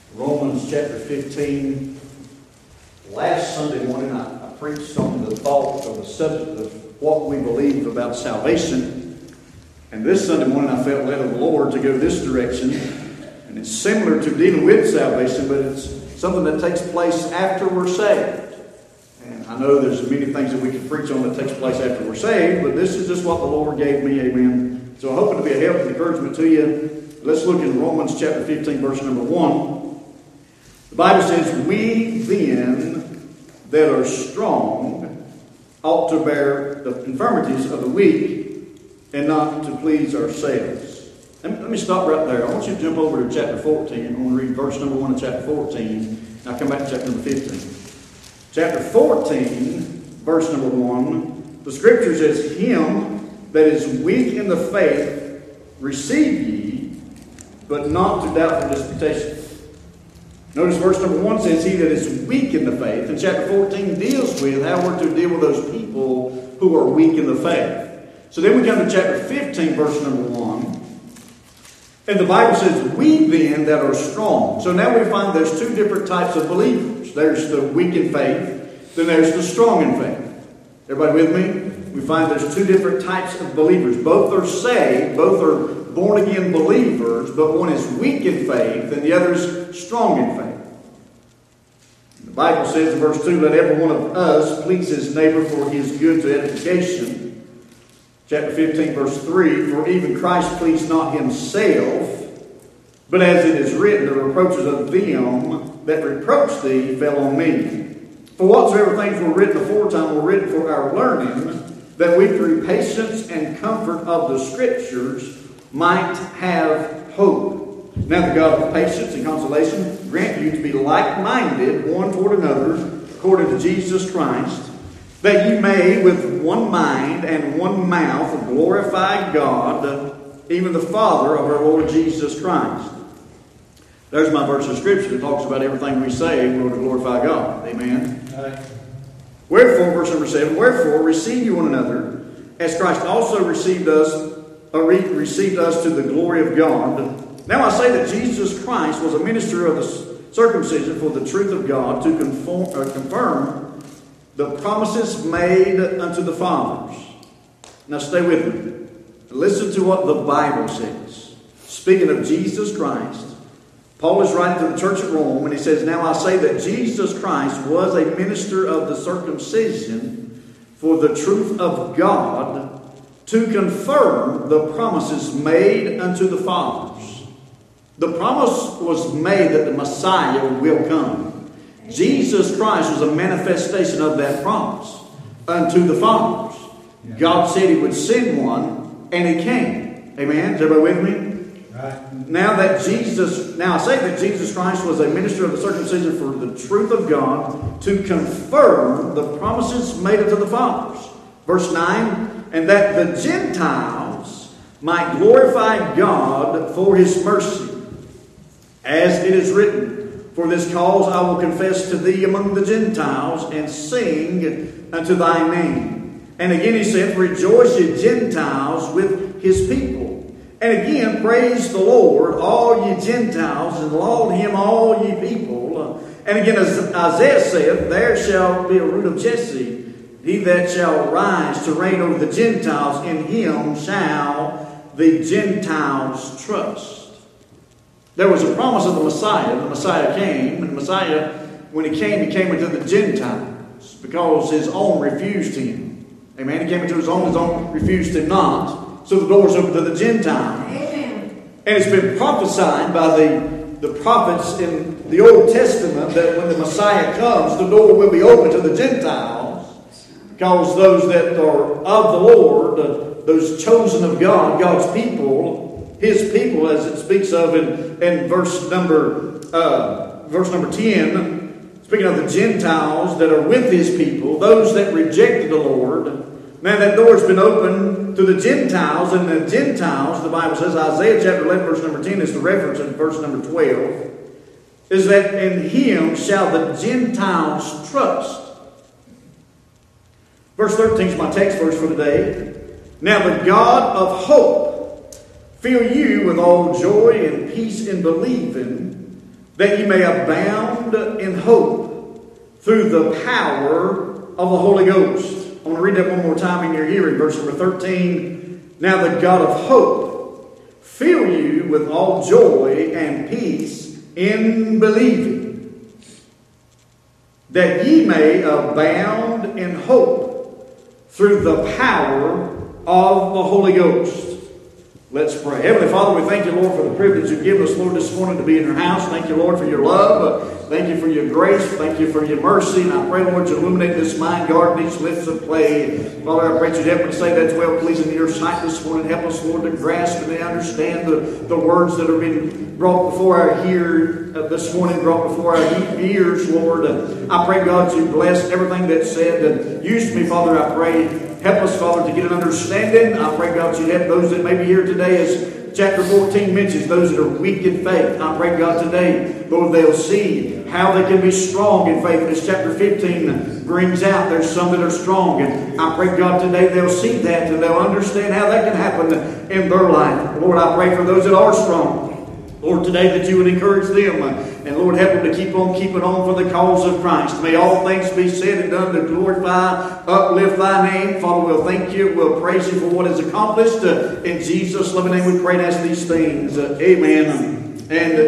Romans chapter 15. Last Sunday morning I preached on the thought of the subject of what we believe about salvation. And this Sunday morning I felt led of the Lord to go this direction. And it's similar to dealing with salvation, but it's something that takes place after we're saved. And I know there's many things that we can preach on that takes place after we're saved, but this is just what the Lord gave me, amen. So I'm hoping to be a help and encouragement to you. Let's look in Romans chapter 15, verse number 1. The Bible says, "We then that are strong ought to bear the infirmities of the weak and not to please ourselves." Let me stop right there. I want you to jump over to chapter 14. I want to read verse number 1 of chapter 14. Now come back to chapter number 15. Chapter 14, verse number 1. The scripture says, "Him that is weak in the faith receive ye, but not to doubtful disputations." Notice verse number 1 says, "He that is weak in the faith." And chapter 14 deals with how we're to deal with those people who are weak in the faith. So then we come to chapter 15, verse number 1. And the Bible says, "We then that are strong." So now we find there's two different types of believers. There's the weak in faith, then there's the strong in faith. Everybody with me? We find there's two different types of believers. Both are saved, both are born-again believers, but one is weak in faith and the other is strong in faith. The Bible says in verse 2, "Let every one of us please his neighbor for his good to edification." Chapter 15, verse 3, "For even Christ pleased not himself, but as it is written, the reproaches of them that reproach thee fell on me. For whatsoever things were written aforetime were written for our learning, that we through patience and comfort of the Scriptures might have hope. Now the God of patience and consolation grant you to be like-minded one toward another, according to Jesus Christ, that ye may with one mind and one mouth glorify God, even the Father of our Lord Jesus Christ." There's my verse of Scripture that talks about everything we say, we're to glorify God. Amen. "Wherefore," verse number 7, "Wherefore receive you one another, as Christ also received us to the glory of God. Now I say that Jesus Christ was a minister of the circumcision for the truth of God, to confirm the promises made unto the fathers." Now stay with me. Listen to what the Bible says. Speaking of Jesus Christ, Paul is writing to the church at Rome, and he says, "Now I say that Jesus Christ was a minister of the circumcision for the truth of God, to confirm the promises made unto the fathers." The promise was made that the Messiah will come. Jesus Christ was a manifestation of that promise unto the fathers. God said he would send one, and he came. Amen? Is everybody with me? Right. Now I say that Jesus Christ was a minister of the circumcision for the truth of God, to confirm the promises made unto the fathers. Verse 9, "And that the Gentiles might glorify God for his mercy. As it is written, For this cause I will confess to thee among the Gentiles, and sing unto thy name." And again he said, "Rejoice ye Gentiles with his people. And again, praise the Lord, all ye Gentiles, and laud him, all ye people." And again, as Isaiah said, "There shall be a root of Jesse, he that shall rise to reign over the Gentiles, in him shall the Gentiles trust." There was a promise of the Messiah. The Messiah came, and the Messiah, when he came into the Gentiles, because his own refused him. Amen. He came into his own refused him not. So the door's open to the Gentiles. Amen. And it's been prophesied by the prophets in the Old Testament that when the Messiah comes, the door will be open to the Gentiles, because those that are of the Lord, those chosen of God, God's people, his people, as it speaks of in verse number 10, speaking of the Gentiles that are with his people, those that rejected the Lord. Now that door's been opened to the Gentiles, and the Gentiles, the Bible says, Isaiah chapter 11, verse number 10 is the reference in verse number 12, is that in him shall the Gentiles trust. Verse 13 is my text verse for today. "Now the God of hope fill you with all joy and peace in believing, that ye may abound in hope through the power of the Holy Ghost. I want to read that one more time in your hearing. Verse number 13. Now the God of hope fill you with all joy and peace in believing, that ye may abound in hope through the power of the Holy Ghost. Let's pray. Heavenly Father, we thank you, Lord, for the privilege you've given us, Lord, this morning to be in your house. Thank you, Lord, for your love. Thank you for your grace. Thank you for your mercy. And I pray, Lord, to illuminate this mind, guard these lips of clay. Father, I pray you'd help me to say that's well pleasing in your sight this morning. Help us, Lord, to grasp and to understand the words that are being brought before our this morning, brought before our ears, Lord. I pray, God, you bless everything that's said. Use me, Father, I pray. Help us, Father, to get an understanding. I pray, God, you help those that may be here today, as chapter 14 mentions, those that are weak in faith. I pray, God, today, Lord, they'll see how they can be strong in faith. As chapter 15 brings out, there's some that are strong. And I pray, God, today they'll see that and they'll understand how that can happen in their life. Lord, I pray for those that are strong, Lord, today that you would encourage them. And Lord, help them to keep on keeping on for the cause of Christ. May all things be said and done to glorify, uplift thy name. Father, we'll thank you. We'll praise you for what is accomplished. In Jesus' loving name we pray and ask these things. Amen and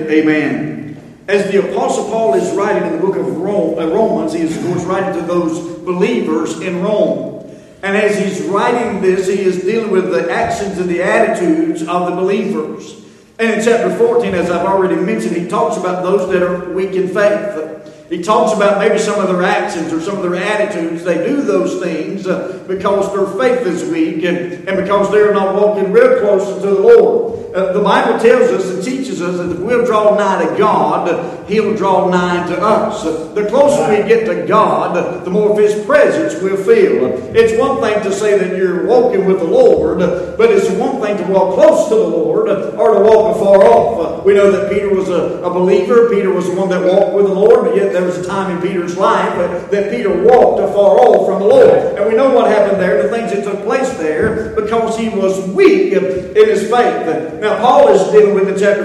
amen. As the Apostle Paul is writing in the book of Romans, he is, of course, writing to those believers in Rome. And as he's writing this, he is dealing with the actions and the attitudes of the believers. And in chapter 14, as I've already mentioned, he talks about those that are weak in faith. He talks about maybe some of their actions or some of their attitudes. They do those things because their faith is weak and because they're not walking real close to the Lord. The Bible tells us and teaches us that if we'll draw nigh to God, He'll draw nigh to us. The closer we get to God, the more of His presence we'll feel. It's one thing to say that you're walking with the Lord, but it's one thing to walk close to the Lord or to walk afar off. We know that Peter was a believer. Peter was the one that walked with the Lord, but yet there was a time in Peter's life that Peter walked afar off from the Lord. And we know what happened there, the things that took place there, because he was weak in his faith. Now, Paul is dealing with in chapter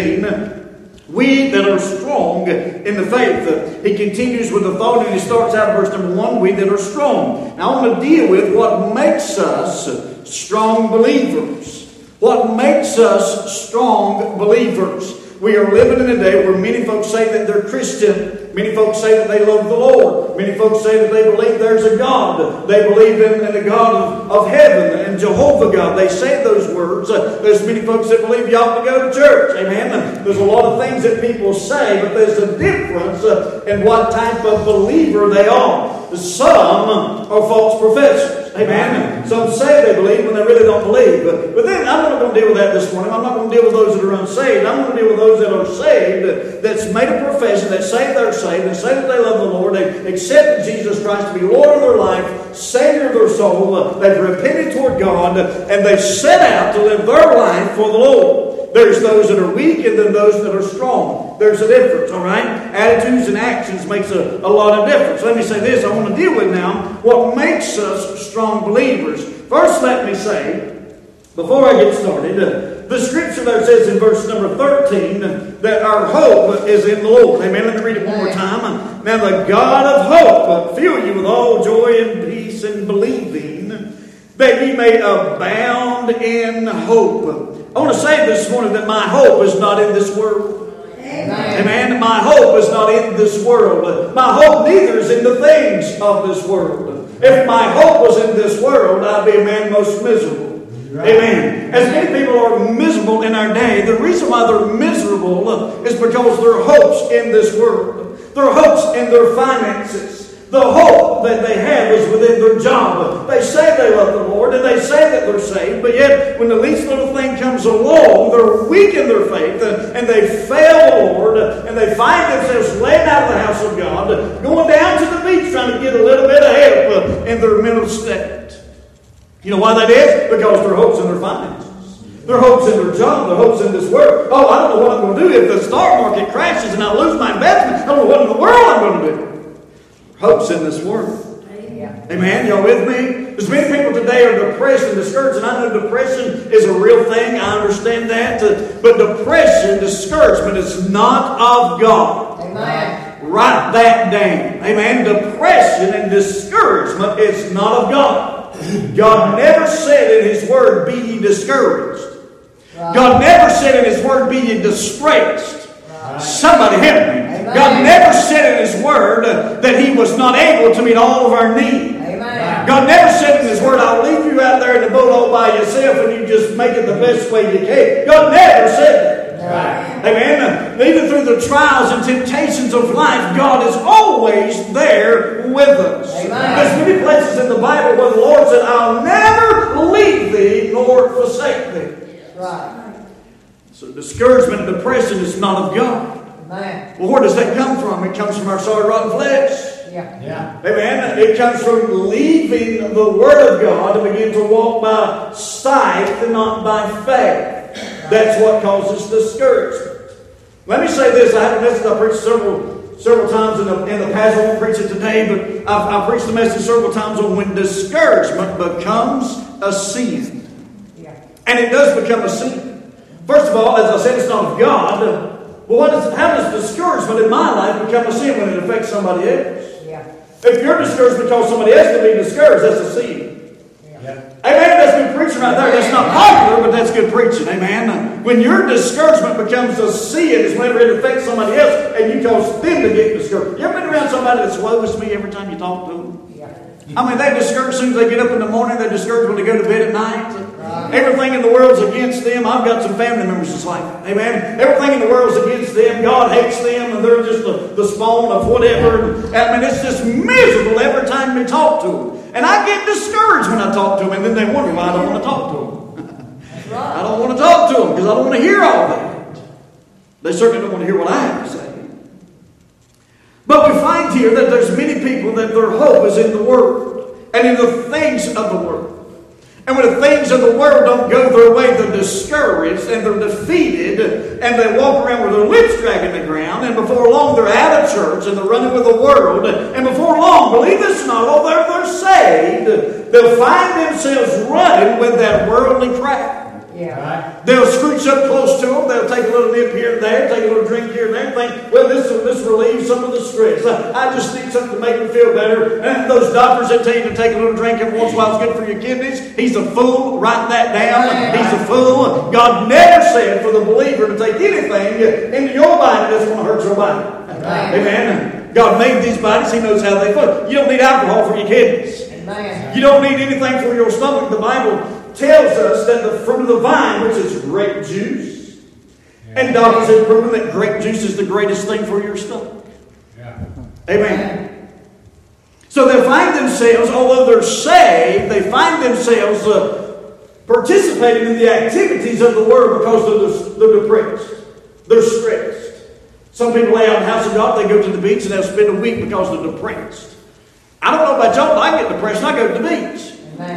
15, we that are strong in the faith. He continues with the thought, and he starts out verse number 1, we that are strong. Now, I want to deal with what makes us strong believers. What makes us strong believers? We are living in a day where many folks say that they're Christian. Many folks say that they love the Lord. Many folks say that they believe there's a God. They believe in the God of heaven and Jehovah God. They say those words. There's many folks that believe you ought to go to church. Amen. There's a lot of things that people say, but there's a difference in what type of believer they are. Some are false professors. Amen. Some say they believe when they really don't believe. But then I'm not going to deal with that this morning. I'm not going to deal with those that are unsaved. I'm going to deal with those that are saved, that's made a profession, that say they're saved, and say that they love the Lord. They accepted Jesus Christ to be Lord of their life, Savior of their soul. They've repented toward God, and they've set out to live their life for the Lord. There's those that are weak and then those that are strong. There's a difference, all right? Attitudes and actions makes a lot of difference. Let me say this. I want to deal with now what makes us strong believers. First, let me say, before I get started, the scripture there says in verse number 13 that our hope is in the Lord. Amen. Let me read it one more time. Now the God of hope fill you with all joy and peace in believing, that ye may abound in hope. I want to say this morning that my hope is not in this world. Amen. Amen. My hope is not in this world. My hope neither is in the things of this world. If my hope was in this world, I'd be a man most miserable. Right. Amen. As many people are miserable in our day, the reason why they're miserable is because their hopes in this world, their hopes in their finances, the hope that they have is within their job. They say they love the Lord and they say that they're saved, but yet when the least little thing comes along, they're weak in their faith and they fail the Lord and they find themselves laying out of the house of God, going down to the beach trying to get a little bit of help in their mental state. You know why that is? Because their hopes in their finances. Their hopes in their job, their hopes in this world. Oh, I don't know what I'm going to do if the stock market crashes and I lose my investment. I don't know what in the world I'm going to do. Hopes in this world. Amen. Y'all with me? There's many people today are depressed and discouraged, and I know depression is a real thing. I understand that. But depression, discouragement is not of God. Amen. Write that down. Amen. Depression and discouragement is not of God. God never said in His Word, be ye discouraged. Right. God never said in His Word, be ye distressed. Right. Somebody help me. Amen. God never said in His Word that He was not able to meet all of our needs. Amen. God never said in His Word, I'll leave you out there in the boat all by yourself and you just make it the best way you can. God never said that. Right. Amen. Even through the trials and temptations of life, God is always there with us. Amen. There's many places in the Bible where the Lord said, I'll never leave thee nor forsake thee. Right. So discouragement and depression is not of God. Amen. Well, where does that come from? It comes from our sorry, rotten flesh. Yeah. Amen. It comes from leaving the Word of God to begin to walk by sight and not by faith. That's what causes discouragement. Let me say this. I have a message I preached several times in the past. I won't preach it today, but I've preached the message several times on when discouragement becomes a sin. Yeah. And it does become a sin. First of all, as I said, it's not of God. Well, how does discouragement in my life become a sin when it affects somebody else? Yeah. If you're discouraged because somebody else can be discouraged, that's a sin. Yeah. Amen. That's good preaching right there. That's not popular, but that's good preaching. Amen. When your discouragement becomes a sin is whenever it affects somebody else and you cause them to get discouraged. You ever been around somebody that's woe is me every time you talk to them? I mean, they're discouraged as soon as they get up in the morning. They're discouraged when they go to bed at night. Everything in the world's against them. I've got some family members that's like that. Amen. Everything in the world's against them. God hates them, and they're just the spawn of whatever. I mean, it's just miserable every time we talk to them. And I get discouraged when I talk to them, and then they wonder why I don't want to talk to them. I don't want to talk to them because I don't want to hear all that. They certainly don't want to hear what I have to say. But we find here that there's many people that their hope is in the Word and in the things of the Word. And when the things of the world don't go their way, they're discouraged and they're defeated and they walk around with their lips dragging the ground, and before long they're out of church and they're running with the world, and before long, believe this or not, although they're saved, they'll find themselves running with that worldly crowd. Yeah. They'll scooch up close to them. They'll take a little nip here and there, take a little drink here and there, and think, well, this relieves some of the stress. I just need something to make me feel better. And those doctors that tell you to take a little drink every once in a while is good for your kidneys. He's a fool. Write that down. He's a fool. God never said for the believer to take anything into your body that's going to hurt your body. Amen. God made these bodies. He knows how they function. You don't need alcohol for your kidneys. Amen. You don't need anything for your stomach. The Bible tells us that the fruit of the vine, which is grape juice, and doctors have proven that grape juice is the greatest thing for your stomach. Amen. So they find themselves, although they're saved, they find themselves participating in the activities of the world because they're depressed. They're stressed. Some people lay out in the house of God, they go to the beach and they'll spend a week because they're depressed. I don't know about y'all, but I get depressed and I go to the beach.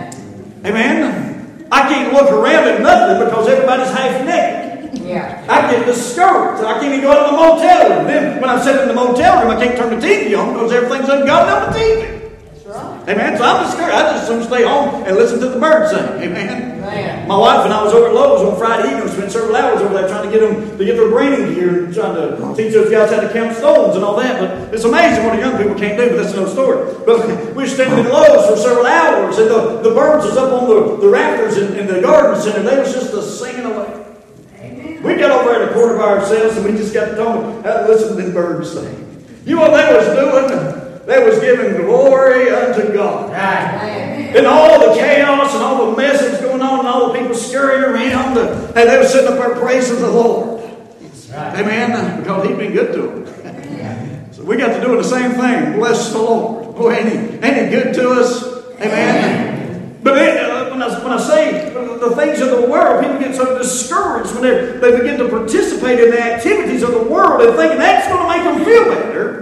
Amen. I can't look around at nothing because everybody's half naked. Yeah. I get discouraged. I can't even go out in the motel room. Then when I'm sitting in the motel room, I can't turn the TV on because everything's ungodly on the TV. That's right. Amen. So I'm discouraged. I just want to stay home and listen to the birds sing. Amen. Amen. My wife and I was over at Lowe's on Friday evening. We spent several hours over there trying to get them to get their brain gear and trying to teach those guys how to count stones and all that. But it's amazing what the young people can't do, but that's another story. But we were standing in Lowe's for several hours, and the birds was up on the rafters in the garden center. They was just singing away. Amen. We got over in a corner by ourselves, and we just got to talking. Listen to them birds sing. You know what they was doing? They was giving glory unto God. Amen. And all the chaos and all the mess that was going on and all the people scurrying around, and they were sitting up there praising the Lord. Amen. Because He'd been good to them. So we got to do the same thing. Bless the Lord. Boy, ain't He good to us? Amen. But when I say the things of the world, people get so discouraged when they begin to participate in the activities of the world and thinking that's going to make them feel better.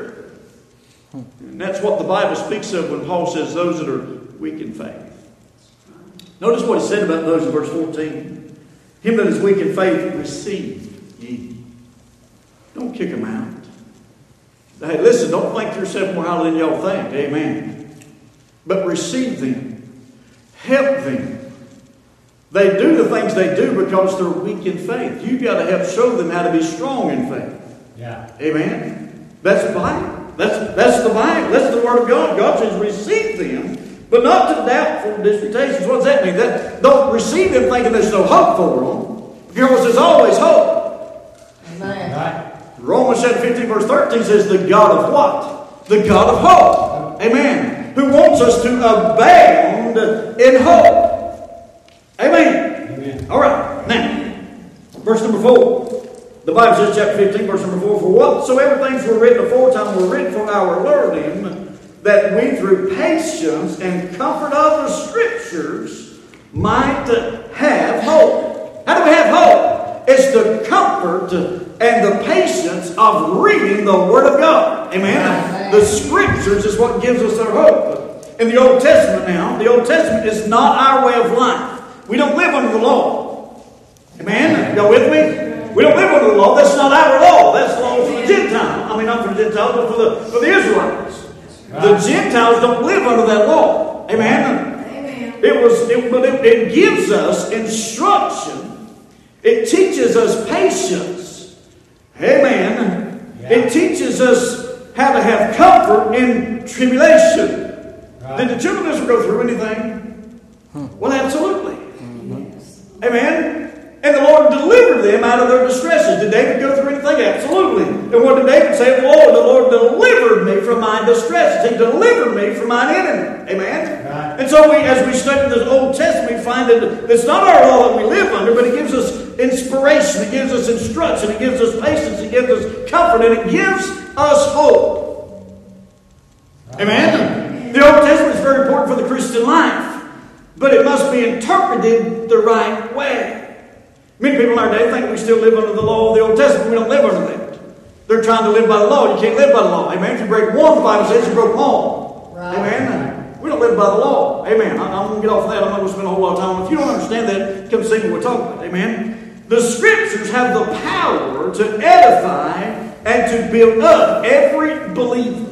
And that's what the Bible speaks of when Paul says those that are weak in faith. Notice what he said about those in verse 14. Him that is weak in faith, receive ye. Don't kick them out. Hey, listen, don't think yourself more highly than y'all think. Amen. But receive them. help them. They do the things they do because they're weak in faith. You've got to help show them how to be strong in faith. Yeah. Amen. That's the Bible. That's the Bible. That's the Word of God. God says receive them, but not to doubtful disputations. What does that mean? That don't receive them thinking there's no hope for them, because there's always hope. Amen. Right. Romans chapter 15 verse 13 says the God of what? The God of hope. Amen. Who wants us to abound in hope. Amen. Amen. All right. Now, verse number 4. The Bible says, chapter 15, verse number 4, for whatsoever things were written aforetime were written for our learning, that we through patience and comfort of the Scriptures might have hope. How do we have hope? It's the comfort and the patience of reading the Word of God. Amen. The Scriptures is what gives us our hope. In the Old Testament now, the Old Testament is not our way of life. We don't live under the law. Amen? Y'all with me? We don't live under the law. That's not our law. That's the law for the Gentiles. I mean, not for the Gentiles, but for the Israelites. The Gentiles don't live under that law. Amen? Amen. It gives us instruction. It teaches us patience. Amen. Yeah. It teaches us how to have comfort in tribulation. Right. Did the children of Israel go through anything? Well, absolutely. Yes. Amen. And the Lord delivered them out of their distresses. Did David go through anything? Absolutely. And what did David say of the Lord? The Lord delivered me from my distresses. He delivered me from mine enemy. Amen. Right. And so as we study this Old Testament, we find that it's not our law that we live under, but it gives us inspiration. It gives us instruction. It gives us patience. It gives us comfort. And it gives us hope. Amen. The Old Testament is very important for the Christian life, but it must be interpreted the right way. Many people in our day think we still live under the law of the Old Testament. We don't live under that. They're trying to live by the law. You can't live by the law. Amen. If you break one, the Bible says you broke them all. Right. Amen. We don't live by the law. Amen. I'm going to get off of that. I'm not going to spend a whole lot of time on it. If you don't understand that, come see what we're talking about. Amen. The Scriptures have the power to edify and to build up every believer.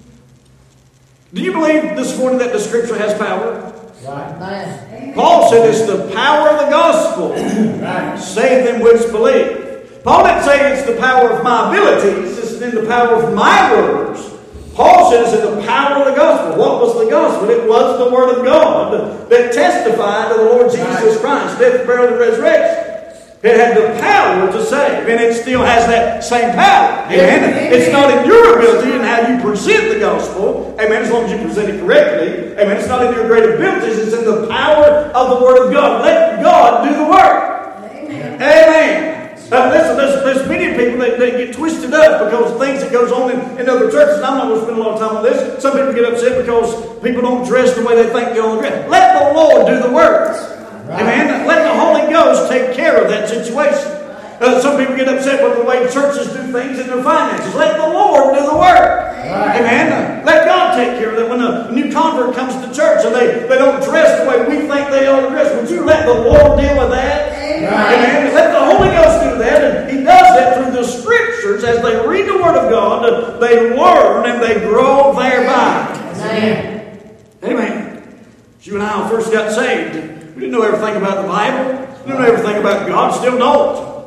Do you believe this morning that the Scripture has power? Right. Amen. Paul said it's the power of the gospel. Right. Save them which believe. Paul didn't say it's the power of my abilities. It's in the power of my words. Paul said it's in the power of the gospel. What was the gospel? It was the Word of God that testified to the Lord Jesus Christ, death, burial, and resurrection. It had the power to save, and it still has that same power. Amen. It's not in your ability and how you present the gospel. Amen. As long as you present it correctly. Amen. It's not in your great abilities. It's in the power of the Word of God. Let God do the work. Amen. Amen. There's many people that get twisted up because of things that goes on in other churches. I'm not going to spend a lot of time on this. Some people get upset because people don't dress the way they think they ought to dress. Let the Lord do the work. Right. Amen. Let the Holy Ghost take care of that situation. Some people get upset with the way churches do things in their finances. Let the Lord do the work. Right. Amen. Let God take care of that. When a new convert comes to church and they don't dress the way we think they ought to dress, would you let the Lord deal with that? Amen. Let the Holy Ghost do that. And He does that through the Scriptures. As they read the Word of God, they learn and they grow thereby. Amen. Amen. As you and I first got saved, we didn't know everything about the Bible. We didn't know everything about God. Still don't.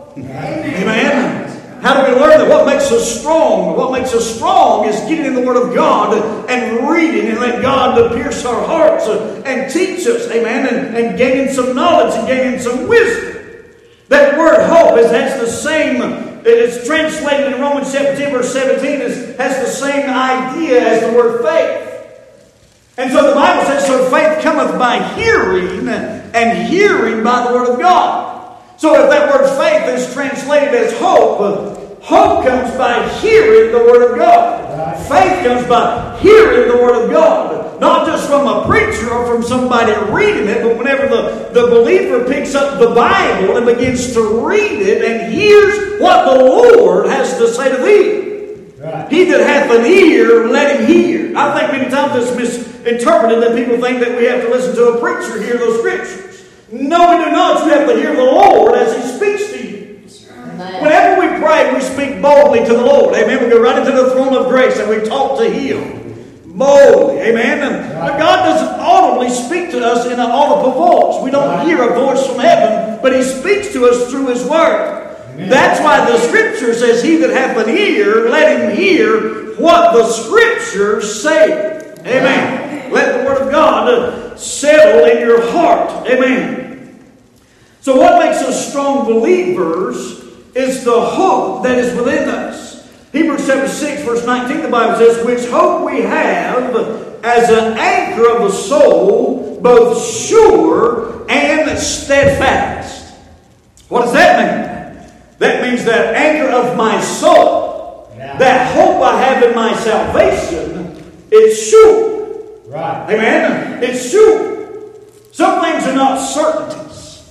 Amen. How do we learn that? What makes us strong? What makes us strong is getting in the Word of God and reading and let God pierce our hearts and teach us. Amen. And gaining some knowledge and gaining some wisdom. That word hope has the same, it's translated in Romans chapter 10 verse 17, has the same idea as the word faith. And so the Bible says, so faith cometh by hearing, and hearing by the Word of God. So if that word faith is translated as hope, hope comes by hearing the Word of God. Right. Faith comes by hearing the Word of God. Not just from a preacher or from somebody reading it, but whenever the believer picks up the Bible and begins to read it and hears what the Lord has to say to thee. Right. He that hath an ear, let him hear. I think many times it's misinterpreted that people think that we have to listen to a preacher hear those Scriptures. No, we do not. You have to hear the Lord as He speaks to you. Amen. Whenever we pray, we speak boldly to the Lord. Amen. We go right into the throne of grace and we talk to Him boldly. Amen. But God doesn't audibly audibly speak to us in an audible voice. We don't hear a voice from heaven, but He speaks to us through His Word. Amen. That's why the Scripture says, he that hath an ear, let him hear what the Scriptures say. Amen. Let the Word of God settle in your heart. Amen. So what makes us strong believers is the hope that is within us. Hebrews chapter 6, verse 19, the Bible says, which hope we have as an anchor of the soul, both sure and steadfast. What does that mean? That means that anchor of my soul, that hope I have in my salvation, is sure. Right. Amen? It's sure. Some things are not certainties.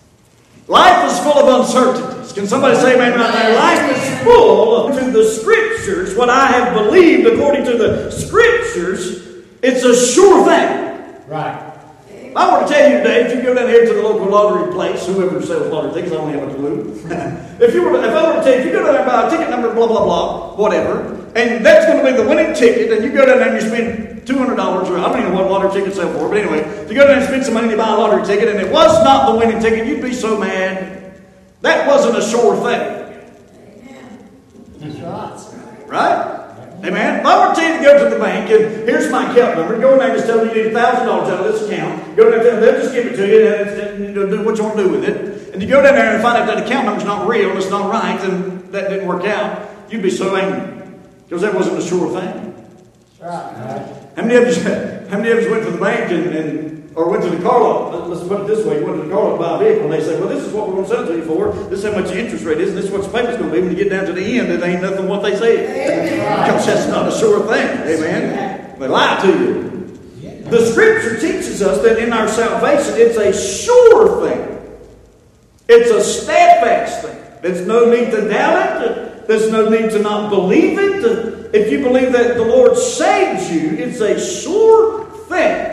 Life is full of uncertainties. Can somebody say amen right there? Life is full of the Scriptures. What I have believed according to the Scriptures, it's a sure thing. Right. I want to tell you today, if you go down here to the local lottery place, whoever sells lottery tickets, I don't have a clue. if I were to tell you, if you go down there and buy a ticket number, blah, blah, blah, whatever, and that's going to be the winning ticket, and you go down there and you spend $200, or I don't even know what lottery tickets sell for, but anyway, if you go down and spend some money to buy a lottery ticket, and it was not the winning ticket, you'd be so mad. That wasn't a sure thing. That's right. Right? Amen. If I were to tell you to go to the bank and here's my account number, go in there and just tell them you need $1,000 out of this account. Go down there, they'll just give it to you and do what you want to do with it. And you go down there and find out that account number's not real and it's not right, and that didn't work out. You'd be so angry because that wasn't a sure thing. Right. How many of you went to the bank or went to the car lot? Let's put it this way: you went to the car lot to buy a vehicle, and they say, "Well, this is what we're going to sell it to you for. This is how much the interest rate is, and this is what the payment's going to be." When you get down to the end, it ain't nothing what they say. Because that's not a sure thing. Amen. They lie to you. The Scripture teaches us that in our salvation, it's a sure thing. It's a steadfast thing. There's no need to doubt it. There's no need to not believe it. If you believe that the Lord saves you, it's a sure thing.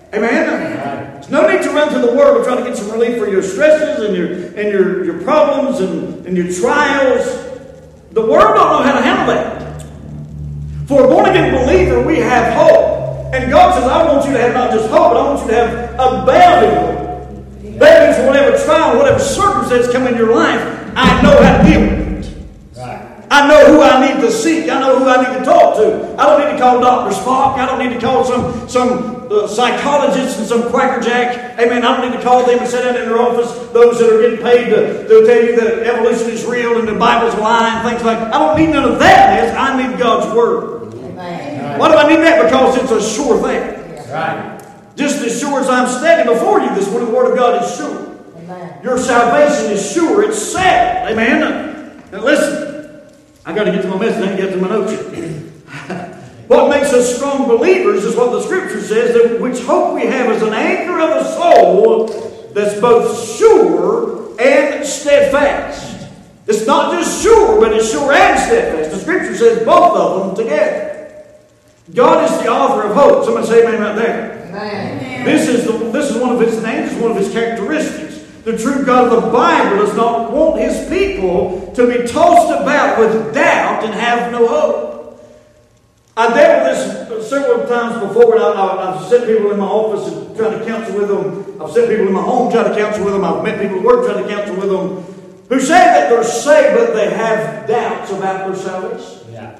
Amen? There's no need to run to the Word and try to get some relief for your stresses and your problems and your trials. The Word don't know how to handle that. For a born-again believer, we have hope. And God says, I want you to have not just hope, but I want you to have abounding hope. That means whatever trial, whatever circumstance come in your life, I know how to deal with it. I know who I need to seek. I know who I need to talk to. I don't need to call Dr. Spock. I don't need to call some psychologist and some quackerjack. Amen. I don't need to call them and sit down in their office, those that are getting paid to tell you that evolution is real and the Bible's a lie and things like that. I don't need none of that mess. I need God's Word. Amen. Why do I need that? Because it's a sure thing. Right. Just as sure as I'm standing before you this morning, the Word of God is sure. Amen. Your salvation is sure. It's set. Amen. Now listen. I got to get to my message. I ain't get to my notes yet. What makes us strong believers is what the Scripture says, that which hope we have is an anchor of the soul that's both sure and steadfast. It's not just sure, but it's sure and steadfast. The Scripture says both of them together. God is the author of hope. Somebody say amen right there. Amen. This is one of His names. It's one of His characteristics. The true God of the Bible does not want His people to be tossed about with doubt and have no hope. I dealt with this several times before. I've sent people in my office and tried to counsel with them. I've sent people in my home trying to counsel with them. I've met people at work trying to counsel with them who say that they're saved, but they have doubts about their salvation. Yeah.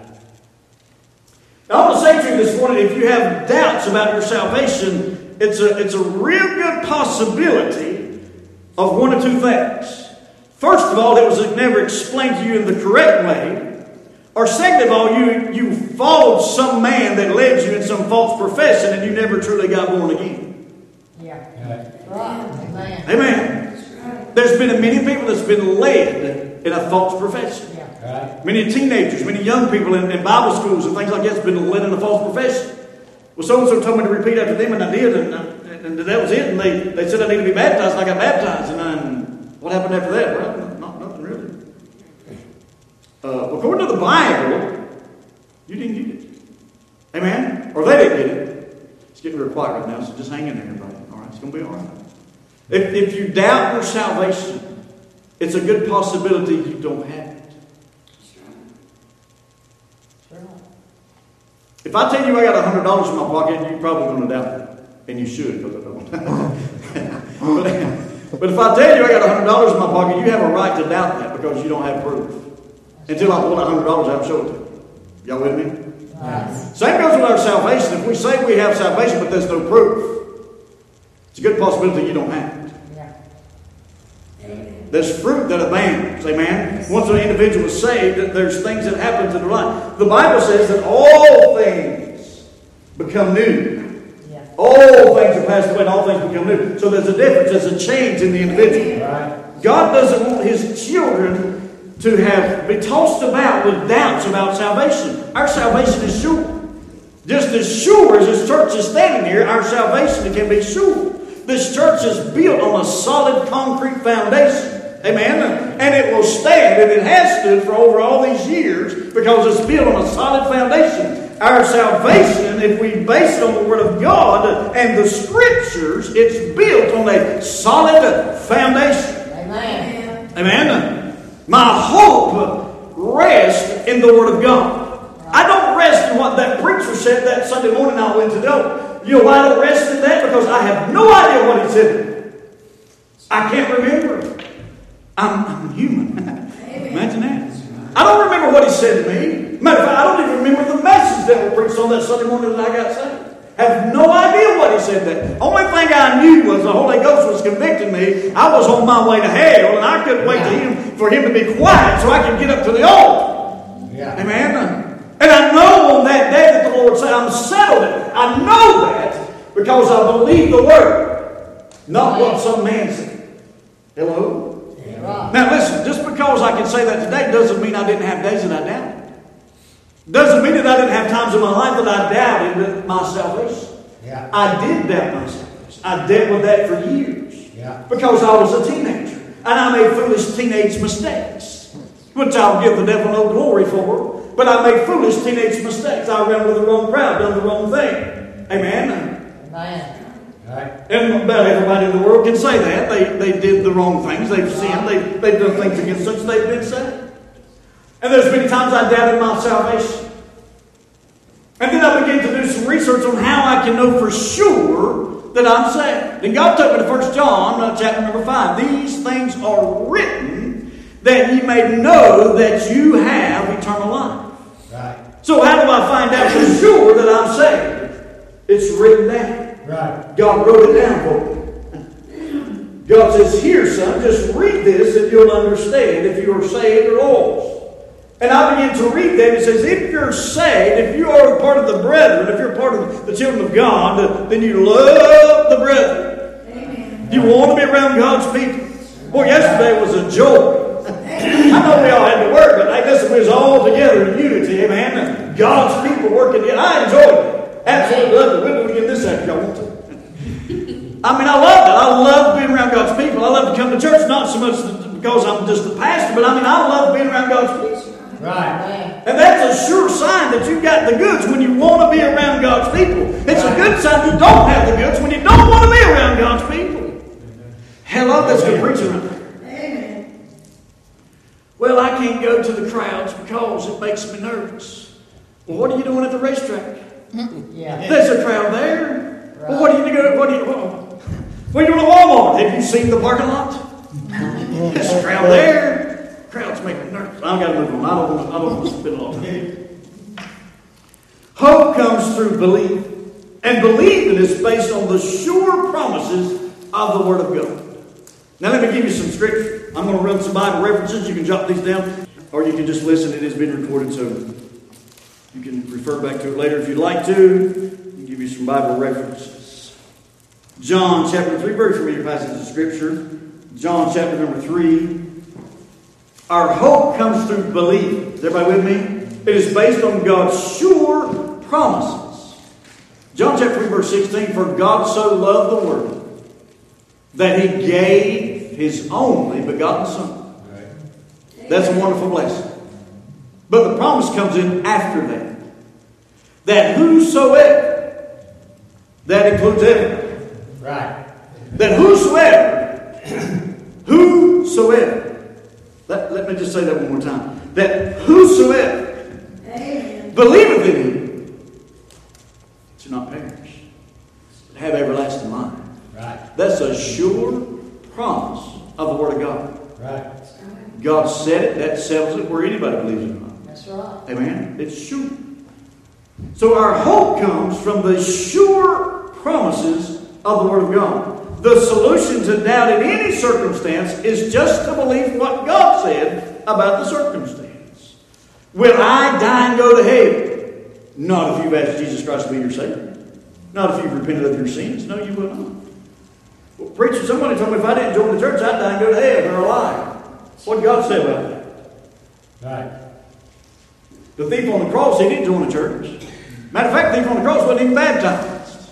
Now, I want to say to you this morning, if you have doubts about your salvation, it's a real good possibility of one of two things. First of all, it was never explained to you in the correct way. Or second of all, you followed some man that led you in some false profession and you never truly got born again. Yeah. Right. Right. Amen. Amen. There's been many people that's been led in a false profession. Yeah. Right. Many teenagers, many young people in Bible schools and things like that have been led in a false profession. Well, so-and-so told me to repeat after them, and I did, and that was it. And they said I need to be baptized, and I got baptized. And what happened after that? Well, nothing really. According to the Bible, you didn't get it. Amen? Or they didn't get it. It's getting real quiet right now, so just hang in there, everybody. All right? It's going to be all right. If you doubt your salvation, it's a good possibility you don't have it. Sure. If I tell you I got $100 in my pocket, you're probably going to doubt it. And you should, because I don't. but if I tell you I got $100 in my pocket, you have a right to doubt that because you don't have proof. Until I pull out $100 out and show it to you. Y'all with me? Yes. Same goes with our salvation. If we say we have salvation, but there's no proof, it's a good possibility you don't have it. There's fruit that abounds. Amen. Once an individual is saved, there's things that happen to their life. The Bible says that all things become new. All things are passed away and all things become new. So there's a difference. There's a change in the individual. God doesn't want His children to be tossed about with doubts about salvation. Our salvation is sure. Just as sure as this church is standing here, our salvation can be sure. This church is built on a solid concrete foundation. Amen? And it will stand, and it has stood for over all these years because it's built on a solid foundation. Our salvation, if we base it on the Word of God and the Scriptures, it's built on a solid foundation. Amen. Amen? My hope rests in the Word of God. I don't rest in what that preacher said that Sunday morning I went to do. You know why I don't rest in that? Because I have no idea what he said. I can't remember. I'm human. Imagine that. I don't remember what he said to me. Matter of fact, I don't even remember the message that was preached on that Sunday morning that I got saved. Have no idea what he said that. Only thing I knew was the Holy Ghost was convicting me. I was on my way to hell, and I couldn't wait for him to be quiet so I could get up to the altar. Yeah. Amen. And I know on that day that the Lord said, I'm settled it. I know that because I believe the Word, not what some man said. Hello? Yeah. Now listen, just because I can say that today doesn't mean I didn't have days that I doubted. Doesn't mean that I didn't have times in my life that I doubted my salvation. Yeah. I did doubt my salvation. I dealt with that for years. Yeah. Because I was a teenager. And I made foolish teenage mistakes, which I'll give the devil no glory for. But I made foolish teenage mistakes. I ran with the wrong crowd, done the wrong thing. Amen? Amen. Right. And about everybody in the world can say that. They did the wrong things. They've sinned. They've done things against us. They've been saved. And there's many times I doubted my salvation. And then I began to do some research on how I can know for sure that I'm saved. And God took me to 1 John chapter number 5. These things are written that ye may know that you have eternal life. Right. So how do I find out for sure that I'm saved? It's written down. Right. God wrote it down for me. God says, here, son, just read this and you'll understand if you are saved or lost. And I began to read that. It says, if you're saved, if you are part of the brethren, if you're part of the children of God, then you love the brethren. Amen. You want to be around God's people. Boy, yesterday was a joy. I know we all had to work, but I guess we was all together in unity, amen. God's people working together. I enjoyed it. Absolutely loved it. We'll do it again this after y'all want to. I mean, I loved it. I love being around God's people. I love to come to church, not so much because I'm just the pastor, but I mean, I love being around God's people. Right. And that's a sure sign that you've got the goods when you want to be around God's people. It's a good sign you don't have the goods when you don't want to be around God's people. Hello, that's good preaching right there. Amen. Well, I can't go to the crowds because it makes me nervous. Well, what are you doing at the racetrack? Yeah. There's a crowd there. Right. Well, what are you doing? What are you doing at Walmart? Have you seen the parking lot? There's a crowd there. Crowds make me nervous. I've got to move on. I don't want to spend a lot of time. Hope comes through belief. And believing is based on the sure promises of the Word of God. Now let me give you some scripture. I'm going to run some Bible references. You can jot these down. Or you can just listen. It has been recorded, so you can refer back to it later if you'd like to. I'll give you some Bible references. John chapter 3. Very familiar passage of Scripture. John chapter number 3. Our hope comes through belief. Is everybody with me? It is based on God's sure promises. John chapter 3 verse 16. For God so loved the world that He gave His only begotten Son. That's a wonderful blessing. But the promise comes in after that. That whosoever, that includes everybody. Right. That whosoever, let me just say that one more time. That whosoever believeth in Him should not perish, but have everlasting That's a sure promise of the Word of God. Right. God said it, that settles it, where anybody believes it or not. That's right. Amen? It's sure. So our hope comes from the sure promises of the Word of God. The solution to doubt in any circumstance is just to believe what God said about the circumstance. Will I die and go to hell? Not if you've asked Jesus Christ to be your Savior. Not if you've repented of your sins. No, you will not. Well, preacher, somebody told me if I didn't join the church, I'd die and go to hell. They're a liar. What did God say about that? Right. The thief on the cross, he didn't join the church. Matter of fact, the thief on the cross wasn't even baptized.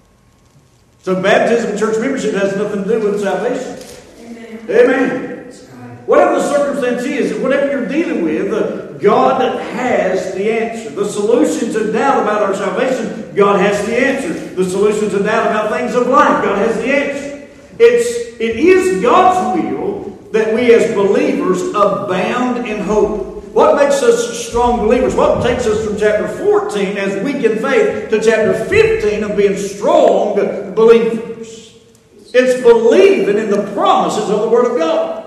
So baptism and church membership has nothing to do with salvation. Amen. Amen. Whatever the circumstance is, whatever you're dealing with, God has the answer. The solution to doubt about our salvation, God has the answer. The solution to doubt about things of life, God has the answer. It is God's will that we as believers abound in hope. What makes us strong believers? What takes us from chapter 14 as weak in faith to chapter 15 of being strong believers? It's believing in the promises of the Word of God.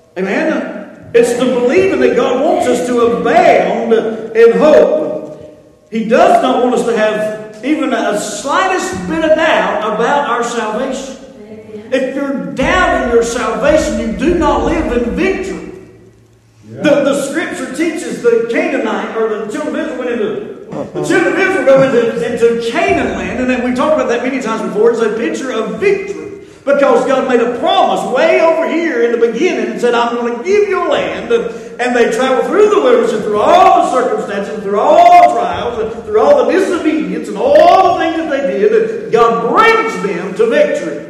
Amen? It's the believing that God wants us to abound in hope. He does not want us to have even a slightest bit of doubt about our salvation. If you're doubting your salvation, you do not live in victory. Yeah. The scripture teaches the Canaanite, or the children of Israel went into, the children of Israel go into Canaan land, and then we talked about that many times before. It's a picture of victory. Because God made a promise way over here in the beginning and said, I'm going to give you a land. And they travel through the wilderness and through all the circumstances, and through all the trials, and through all the disobedience and all the things that they did. And God brings them to victory.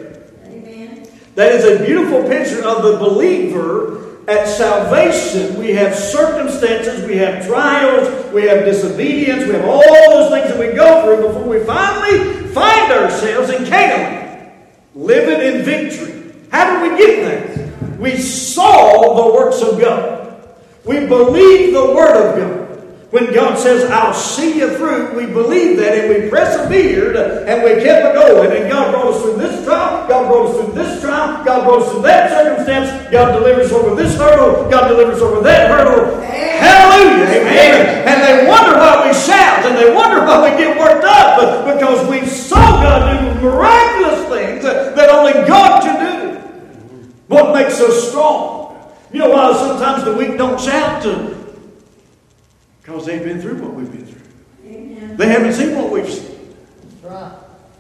That is a beautiful picture of the believer at salvation. We have circumstances, we have trials, we have disobedience, we have all those things that we go through before we finally find ourselves in Canaan, living in victory. How did we get there? We saw the works of God. We believed the Word of God. When God says, I'll see you through, we believed that and we persevered and we kept going. And God brought us through this trial, God brought us through this trial, God brought us through that circumstance, God delivers us over this hurdle, God delivers us over that hurdle. Hallelujah! Amen! And they wonder why we shout and they wonder why we get worked up, because we saw God do miraculous things that only God can do. What makes us strong? You know why sometimes the weak don't shout? Because they've been through what we've been through. Amen. They haven't seen what we've seen. Right.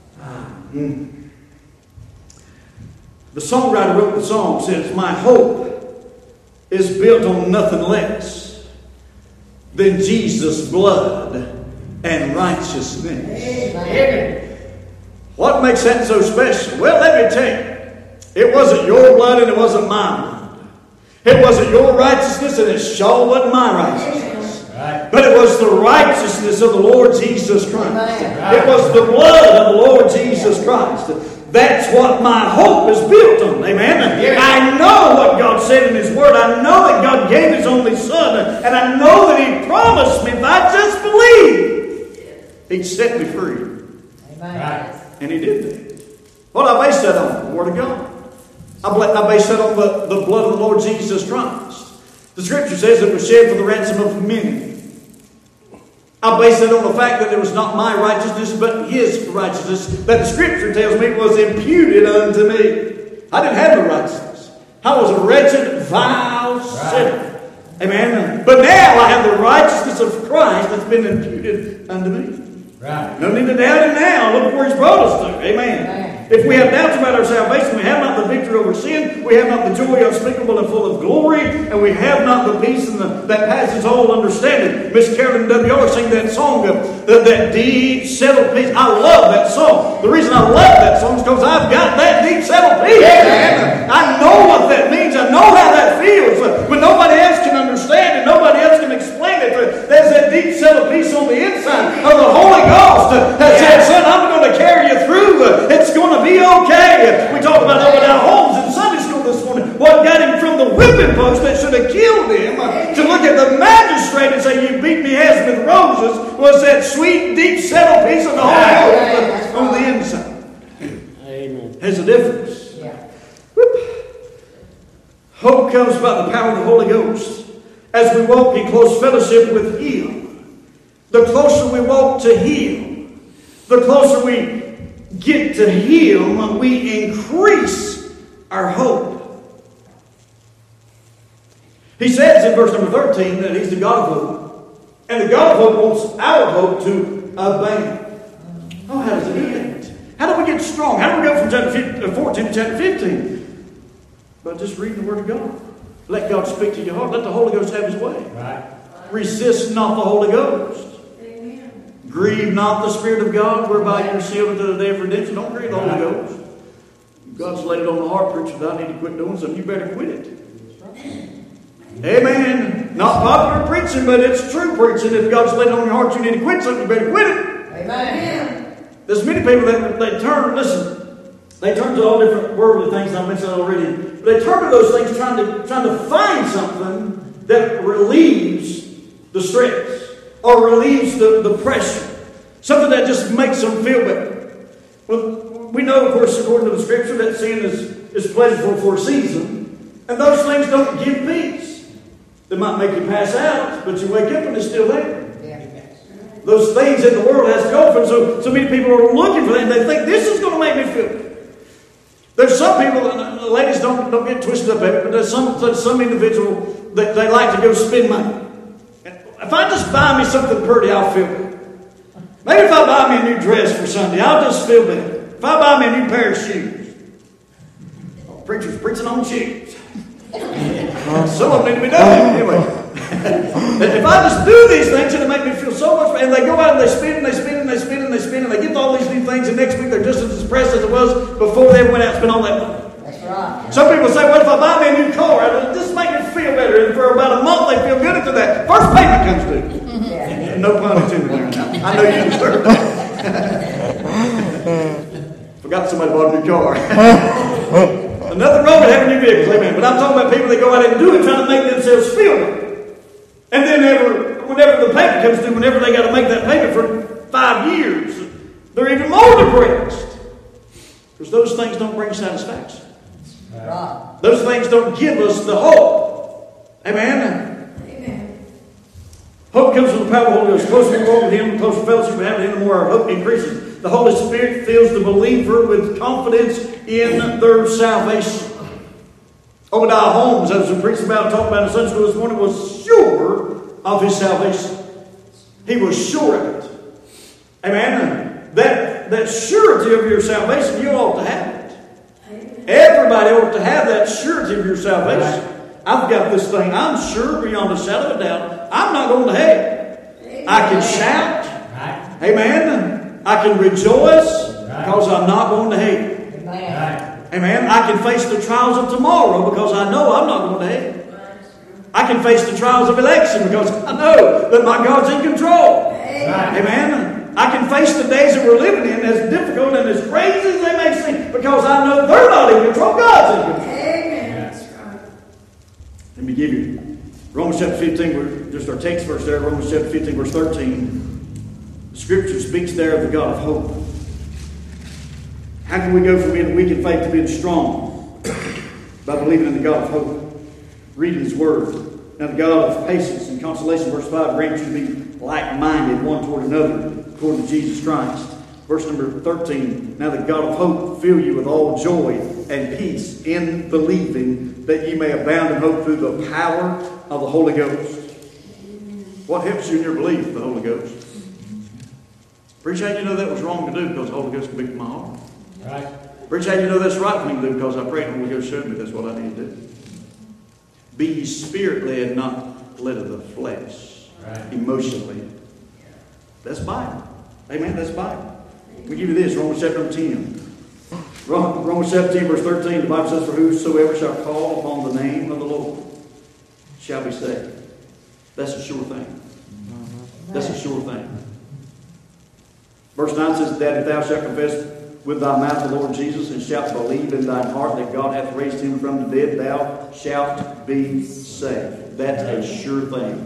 The songwriter wrote the song, says, my hope is built on nothing less than Jesus' blood and righteousness. Amen. What makes that so special? Well, let me tell you. It wasn't your blood and it wasn't my blood. It wasn't your righteousness and it sure wasn't my righteousness. But it was the righteousness of the Lord Jesus Christ. It was the blood of the Lord Jesus Christ. That's what my hope is built on. Amen? I know what God said in His Word. I know that God gave His only Son. And I know that He promised me if I just believe, He'd set me free. Amen. And He did that. What do I base that on? The Word of God. I base that on the blood of the Lord Jesus Christ. The Scripture says it was shed for the ransom of many. I base it on the fact that it was not my righteousness, but His righteousness that the Scripture tells me was imputed unto me. I didn't have no righteousness. I was a wretched, vile sinner. Amen. But now I have the righteousness of Christ that's been imputed unto me. Right. No need to doubt Him now. Look where He's brought us to. Amen. If we have doubts about our salvation, we have not the victory over sin, we have not the joy unspeakable and full of glory, and we have not the peace that passes all understanding. Miss Carolyn W.R. sang that song, that deep settled peace. I love that song. The reason I love that song is because I've got that deep settled peace. Yeah. I know what that means. I know how that feels. When nobody else can understand it, nobody else can explain it. There's that deep settled peace on the inside of the Holy Ghost that says, son, I'm going to carry you through. It's going to be okay. We talked about Obadiah Holmes in Sunday school this morning. What got him from the whipping post that should have killed him to look at the magistrate and say, you beat me as with roses, was that sweet, deep, settled peace of the Holy Ghost on the inside. Amen. has a difference. Yeah. Hope comes by the power of the Holy Ghost. As we walk in close fellowship with Him, the closer we walk to Him, the closer we get to Him, we increase our hope. He says in verse number 13 that He's the God of hope. And the God of hope wants our hope to abound. Oh, how does it do that? How do we get strong? How do we go from chapter 14 to chapter 15? By just reading the Word of God. Let God speak to your heart. Let the Holy Ghost have His way. Right. Resist not the Holy Ghost. Amen. Grieve not the Spirit of God, whereby you are sealed unto the day of redemption. Don't grieve the Holy Ghost. God's laid it on the heart, preacher, that I need to quit doing something. You better quit it. Amen. Not popular preaching, but it's true preaching. If God's laid it on your heart, you need to quit something. You better quit it. Amen. There's many people that they turn to all different worldly things. I mentioned already. But they turn to those things trying to find something that relieves the stress or relieves the pressure. Something that just makes them feel better. Well, we know, of course, according to the Scripture, that sin is pleasurable for a season. And those things don't give peace. They might make you pass out, but you wake up and it's still there. Those things in the world has to go for. So many people are looking for that, and they think this is going to make me feel good. There's some people, ladies don't get twisted up at it, but there's some individual that they like to go spend money. If I just buy me something pretty, I'll feel good. Maybe if I buy me a new dress for Sunday, I'll just feel better. If I buy me a new pair of shoes. Preacher's preaching on shoes. Some of them need to be done anyway. If I just do these things, it'll make me feel so much better. And they go out and they spend and they spend and they spend and they spend and they get all these new things, and next week they're just as depressed as it was before they went out and spent all that money. That's right. Some people say, well, if I buy me a new car, it'll just make me feel better. And for about a month, they feel good after that. First payment comes due. Yeah. No pun intended there now. I know you deserve that. Forgot somebody bought a new car. Nothing wrong with having new vehicles, amen. But I'm talking about people that go out and do it trying to make themselves feel better. And then whenever the payment comes due, whenever they got to make that payment for 5 years, they're even more depressed. Because those things don't bring satisfaction. Right. Those things don't give us the hope. Amen. Amen. Hope comes from the power of the Holy Ghost. The closer we walk with Him, the closer fellowship we have with Him, the more our hope increases. The Holy Spirit fills the believer with confidence in their salvation. Obadiah Holmes, as we preached about and talked about in Sunday school this morning, was sure of his salvation. He was sure of it. Amen. That surety of your salvation, you ought to have it. Everybody ought to have that surety of your salvation. I've got this thing. I'm sure beyond a shadow of a doubt, I'm not going to hell. I can shout. Amen. I can rejoice because I'm not going to hell. Amen. Amen. I can face the trials of tomorrow because I know I'm not going to hell. I can face the trials of election because I know that my God's in control. Amen. I can face the days that we're living in, as difficult and as crazy as they may seem, because I know they're not in control. God's in control. Amen. Let me give you Romans chapter 15, just our text verse there, Romans chapter 15, verse 13. The Scripture speaks there of the God of hope. How can we go from being weak in faith to being strong? By believing in the God of hope. Reading His Word. Now the God of patience and consolation, verse 5, grants you to be like-minded one toward another, according to Jesus Christ. Verse number 13, now the God of hope fill you with all joy and peace in believing, that ye may abound in hope through the power of the Holy Ghost. What helps you in your belief? The Holy Ghost. Appreciate you know that was wrong to do because the Holy Ghost convicted my heart. Right. Appreciate you know that's right thing to do because I prayed and the Holy Ghost showed me that's what I need to do. Be ye spirit-led, not led of the flesh. Right. Emotionally. That's Bible. Amen. That's Bible. We give you this, Romans chapter 10. Romans 17, verse 13, the Bible says, for whosoever shall call upon the name of the Lord shall be saved. That's a sure thing. That's a sure thing. Verse 9 says that if thou shalt confess with thy mouth the Lord Jesus, and shalt believe in thine heart that God hath raised him from the dead, thou shalt be saved. That's a sure thing.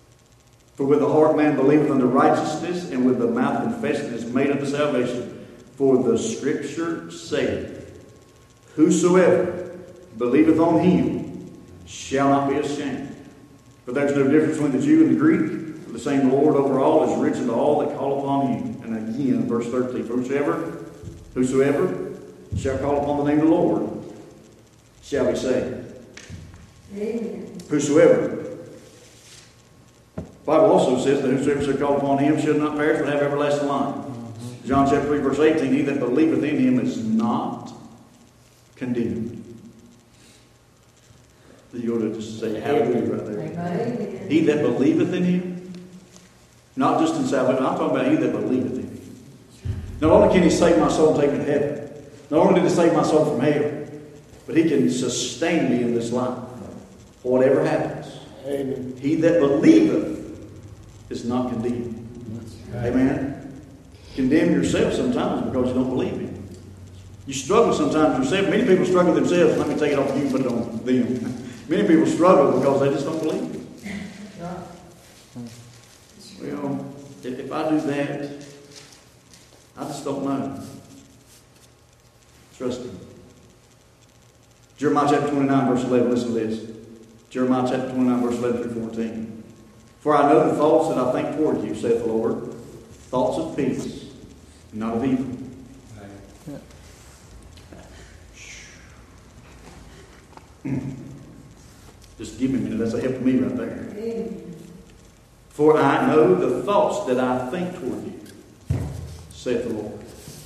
For with the heart man believeth unto righteousness, and with the mouth confession is made unto salvation. For the Scripture saith, whosoever believeth on him shall not be ashamed. For there's no difference between the Jew and the Greek. For the same Lord over all is rich unto all that call upon him. And again, verse 13, for whosoever shall call upon the name of the Lord shall be saved. Amen. Whosoever. The Bible also says that whosoever shall call upon him shall not perish but have everlasting life. John chapter 3 verse 18, he that believeth in him is not condemned. You ought to just say hallelujah right there. Amen. He that believeth in him, not just in salvation, I'm talking about he that believeth in him. Not only can he save my soul and take me to heaven, not only did he save my soul from hell, but he can sustain me in this life for whatever happens. Amen. He that believeth is not condemned. Right. Amen. Condemn yourself sometimes because you don't believe him. You struggle sometimes yourself. Many people struggle themselves. Let me take it off you and put it on them. Many people struggle because they just don't believe him. Well, if I do that, I just don't know. Trust me. Jeremiah chapter 29 verse 11. Listen to this. Jeremiah chapter 29 verse 11 through 14. For I know the thoughts that I think toward you, saith the Lord, thoughts of peace, not of evil. Just give me a minute. That's a help to me right there. Amen. For I know the thoughts that I think toward you, saith the Lord.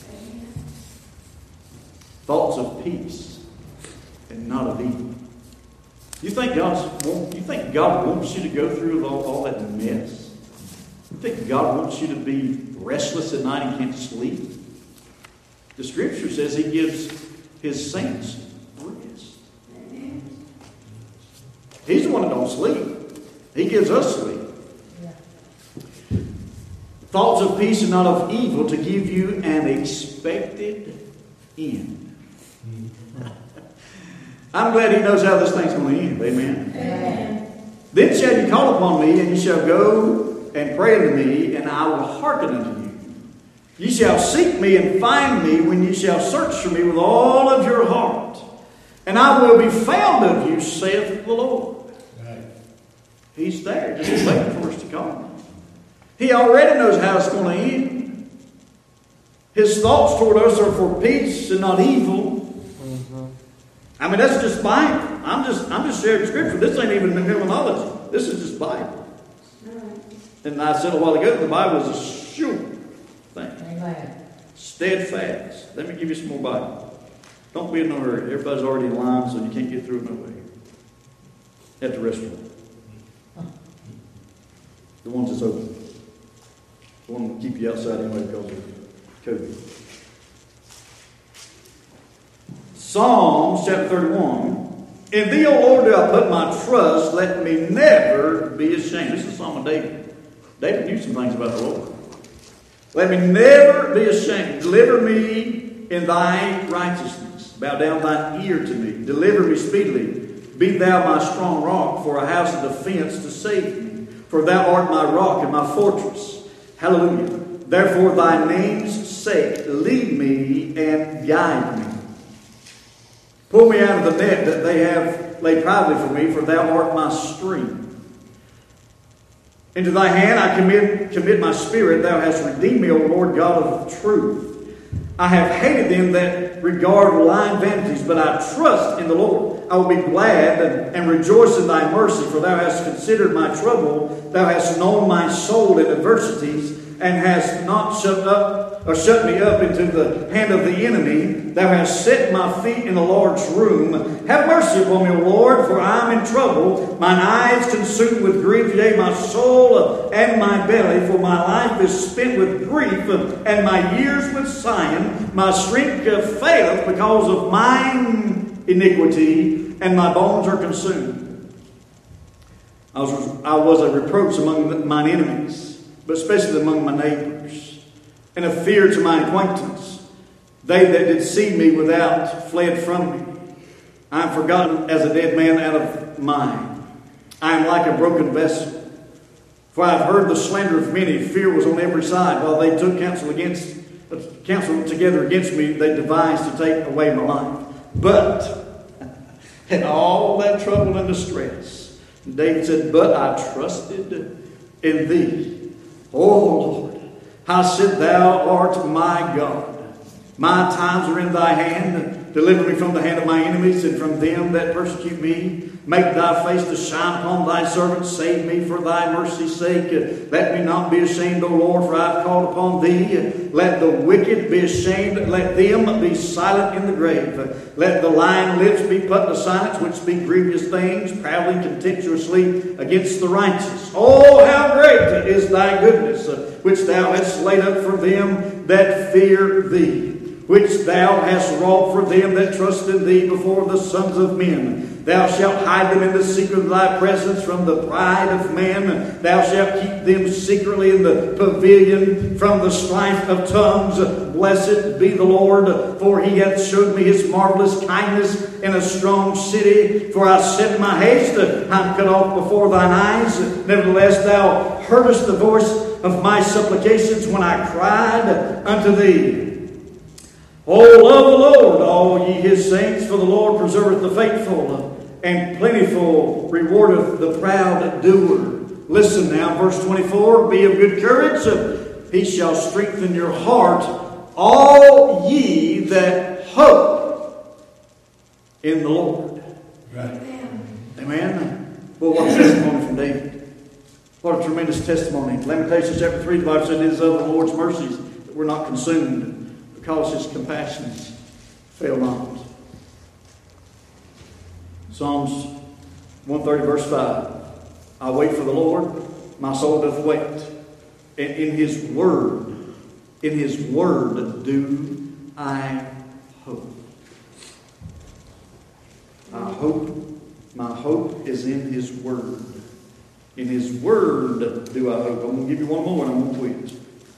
Thoughts of peace and not of evil. You think God wants you to go through all that mess? You think God wants you to be restless at night and can't sleep? The Scripture says He gives His saints rest. He's the one that don't sleep. He gives us sleep. Yeah. Thoughts of peace and not of evil, to give you an expected end. I'm glad He knows how this thing's going to end. Amen. Amen. Then shall you call upon me, and you shall go and pray unto me, and I will hearken unto you. Ye shall seek me and find me when ye shall search for me with all of your heart. And I will be found of you, saith the Lord. Right. He's there, just waiting for us to call Him. He already knows how it's going to end. His thoughts toward us are for peace and not evil. I mean, that's just Bible. I'm just sharing Scripture. This ain't even terminology. This is just Bible. And I said a while ago, the Bible is a sure thing. Amen. Steadfast. Let me give you some more Bible. Don't be in no hurry. Everybody's already in line, so you can't get through it no way. At the restaurant. The ones that's open. The one that keep you outside anyway because of COVID. Psalms chapter 31. In thee, O Lord, do I put my trust. Let me never be ashamed. This is a psalm of David. David knew some things about the Lord. Let me never be ashamed. Deliver me in thy righteousness. Bow down thine ear to me. Deliver me speedily. Be thou my strong rock, for a house of defense to save me. For thou art my rock and my fortress. Hallelujah. Therefore thy name's sake, lead me and guide me. Pull me out of the net that they have laid privately for me, for thou art my strength. Into thy hand I commit my spirit. Thou hast redeemed me, O Lord God of truth. I have hated them that regard lying vanities, but I trust in the Lord. I will be glad and rejoice in thy mercy, for thou hast considered my trouble. Thou hast known my soul in adversities, and hast not shut me up into the hand of the enemy. Thou hast set my feet in the Lord's room. Have mercy upon me, O Lord, for I am in trouble. Mine eyes consumed with grief, yea, my soul and my belly. For my life is spent with grief, and my years with sighing. My strength faileth because of mine iniquity, and my bones are consumed. I was a reproach among mine enemies, but especially among my neighbors, and a fear to my acquaintance. They that did see me without fled from me. I am forgotten as a dead man out of mind. I am like a broken vessel. For I have heard the slander of many. Fear was on every side, while they took counsel against counsel together against me, they devised to take away my life. But in all that trouble and distress, David said, but I trusted in thee, O Lord. I said, thou art my God. My times are in thy hand. Deliver me from the hand of my enemies and from them that persecute me. Make thy face to shine upon thy servant. Save me for thy mercy's sake. Let me not be ashamed, O Lord, for I have called upon thee. Let the wicked be ashamed. Let them be silent in the grave. Let the lying lips be put to silence, which speak grievous things, prattling contemptuously against the righteous. Oh, how great is thy goodness, which thou hast laid up for them that fear thee, which thou hast wrought for them that trust in thee before the sons of men. Thou shalt hide them in the secret of thy presence from the pride of man. Thou shalt keep them secretly in the pavilion from the strife of tongues. Blessed be the Lord, for he hath showed me his marvelous kindness in a strong city. For I said in my haste, I'm cut off before thine eyes. Nevertheless, thou heardest the voice of my supplications when I cried unto thee. O love the Lord, all ye his saints, for the Lord preserveth the faithful, and plentiful rewardeth the proud doer. Listen now, verse 24, be of good courage, he shall strengthen your heart, all ye that hope in the Lord. Right. Amen. Well, what a testimony from David. What a tremendous testimony. Lamentations chapter 3, the Bible said, it is of the Lord's mercies that we're not consumed, because his compassions fail not. Psalms 130 verse 5. I wait for the Lord, my soul doth wait. And in his word do I hope. My hope is in his word. In his word do I hope. I'm going to give you one more and I'm going to quit.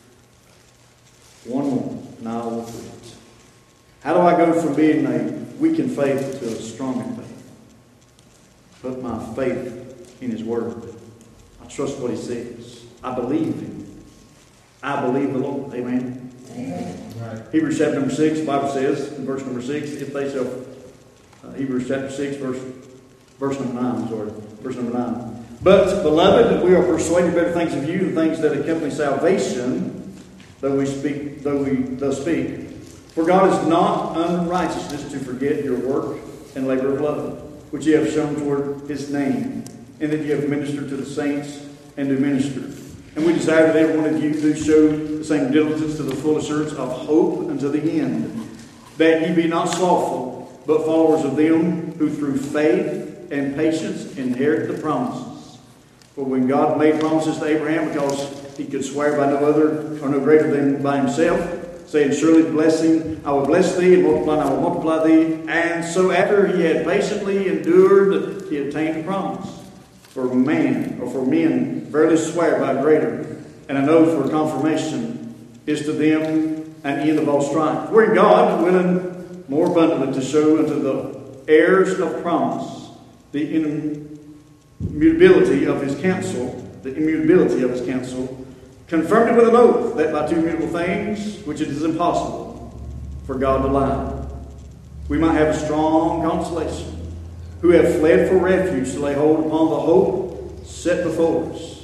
One more. Now I will quit. How do I go from being a weak in faith to a strong in faith? Put my faith in his word. I trust what he says. I believe him. I believe the Lord. Amen. Amen. Right. Hebrews chapter number 6, the Bible says in verse number 6, if they shall, Hebrews chapter 6, verse number 9, sorry, verse number 9. But, beloved, we are persuaded better things of you, the things that accompany salvation, though we thus speak. For God is not unrighteousness to forget your work and labor of love, which ye have shown toward his name, and that ye have ministered to the saints and do minister. And we desire that every one of you do show the same diligence to the full assurance of hope unto the end, that ye be not slothful, but followers of them who through faith and patience inherit the promises. For when God made promises to Abraham, because he could swear by no other or no greater than by himself, saying, surely blessing, I will bless thee, and multiplying, I will multiply thee. And so after he had patiently endured, he obtained a promise. For men verily swear by greater, and an oath for confirmation is to them an end of all strife. Wherein God, willing more abundantly to show unto the heirs of promise the immutability of his counsel, confirmed it with an oath, that by two immutable things, which it is impossible for God to lie, we might have a strong consolation, who have fled for refuge to lay hold upon the hope set before us.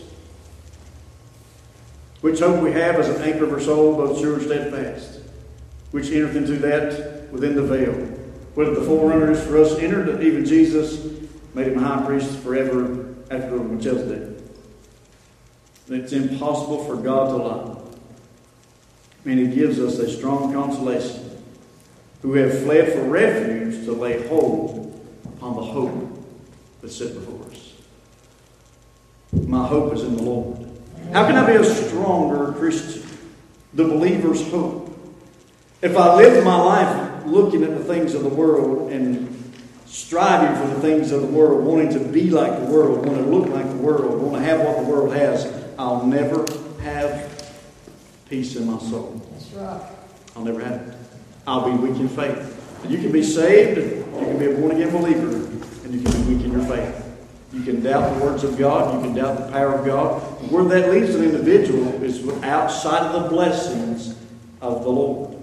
Which hope we have as an anchor of our soul, both sure and steadfast, which entereth into that within the veil, whether the forerunner is for us entered, that even Jesus made him high priest forever after Melchizedek. It's impossible for God to lie. And he gives us a strong consolation, who have fled for refuge to lay hold upon the hope that's set before us. My hope is in the Lord. How can I be a stronger Christian? The believer's hope. If I live my life looking at the things of the world and striving for the things of the world, wanting to be like the world, wanting to look like the world, want to have what the world has, I'll never have peace in my soul. That's right. I'll never have it. I'll be weak in faith. You can be saved, you can be a born-again believer, and you can be weak in your faith. You can doubt the words of God, you can doubt the power of God. Where that leaves an individual is outside of the blessings of the Lord.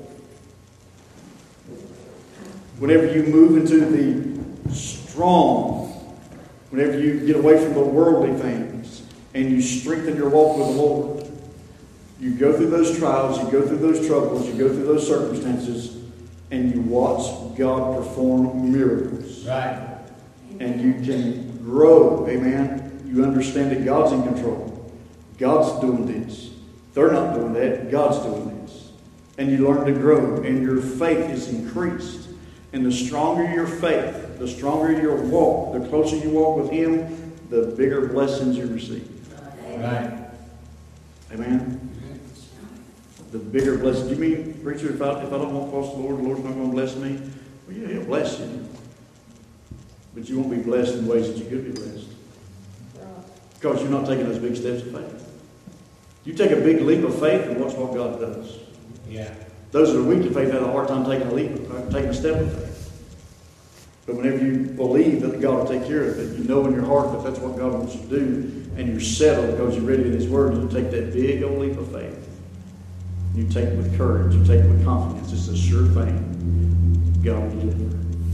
Whenever you move into the strong, whenever you get away from the worldly things and you strengthen your walk with the Lord, you go through those trials, you go through those troubles, you go through those circumstances, and you watch God perform miracles. Right. And you can grow, amen? You understand that God's in control. God's doing this. They're not doing that. God's doing this. And you learn to grow, and your faith is increased. And the stronger your faith, the stronger your walk, the closer you walk with Him, the bigger blessings you receive. Right. Amen? The bigger blessings. You mean, preacher, if I don't walk across the Lord's not going to bless me? Well, yeah, He'll bless you. But you won't be blessed in ways that you could be blessed. Because you're not taking those big steps of faith. You take a big leap of faith and watch what God does. Yeah. Those that are weak in faith have a hard time taking a step of faith. But whenever you believe that God will take care of it, you know in your heart that that's what God wants you to do, and you're settled because you read it in His Word, and you take that big old leap of faith. You take it with courage. You take it with confidence. It's a sure thing. God will deliver.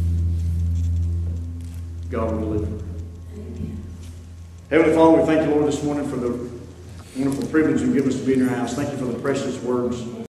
God will deliver. Heavenly Father, we thank you, Lord, this morning for the wonderful privilege you've given us to be in your house. Thank you for the precious words